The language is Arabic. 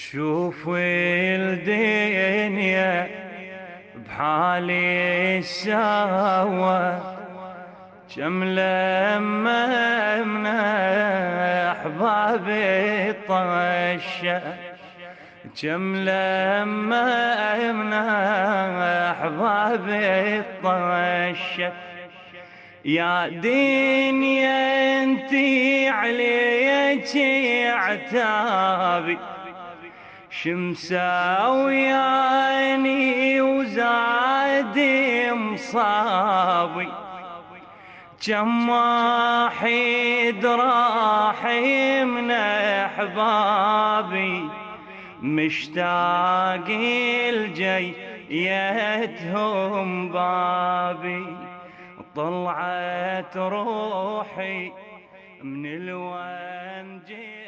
شوف الدنيا بحالي السوا، كم لما من أحبابي طشة، كم لما من أحبابي طشة. يا دنيا انتي عليك عتابي، شمساوياني وزاد مصابي، كم واحد راح من احبابي مشتاق الجيتهم بابي. طلعت روحي من الوانجي